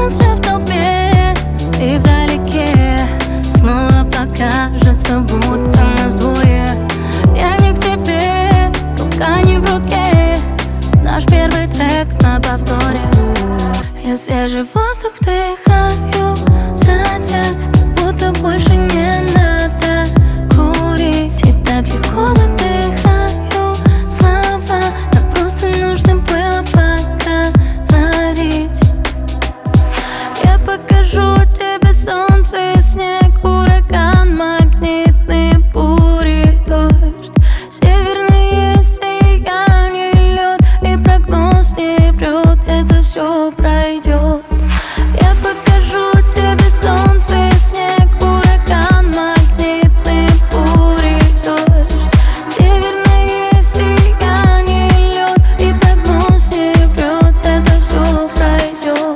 солнце в толпе, и вдалеке снова покажется, будто нас двое. Я не к тебе, рука не в руке, наш первый трек на повторе. Я свежий воздух вдыхаю, затяг, будто больше не надо курить. И так легко выдыхаю слова, нам просто нужно было поговорить. Я покажу тебе солнце и снег, ураган, магнитные бури, дождь, северные сияния, лед, и прогноз не врет, это все пройдет. Я покажу тебе солнце и снег, ураган, магнитные бури, дождь, северные сияния, лед, и прогноз не врет, это все пройдет.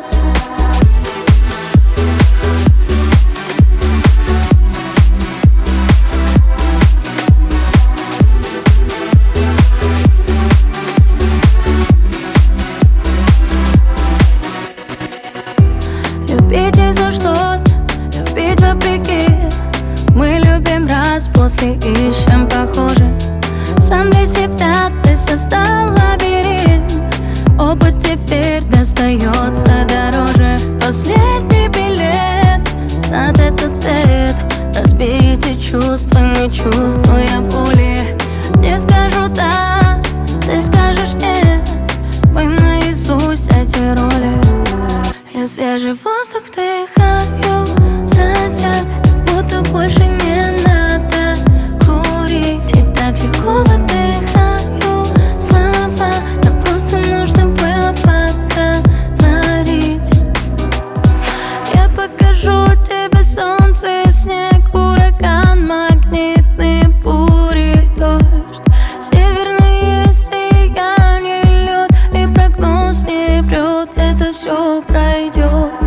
Любить не за что, любить вопреки. Мы любим раз, после ищем похоже. Сам для себя ты создал лабиринт, опыт теперь достается дороже. Последний билет на тет-а-тет, разбейте чувства, не чувствуя боли. Не скажу да, ты скажешь нет, мы наизусть эти роли. Я свежий воздух вдыхаю, затяг, будто больше не надо курить. И так легко выдыхаю слова, нам просто нужно было поговорить. Я покажу тебе солнце и снег, ураган, магнитные бури, дождь, северные сияния, лед, и прогноз не врет, это все пройдет.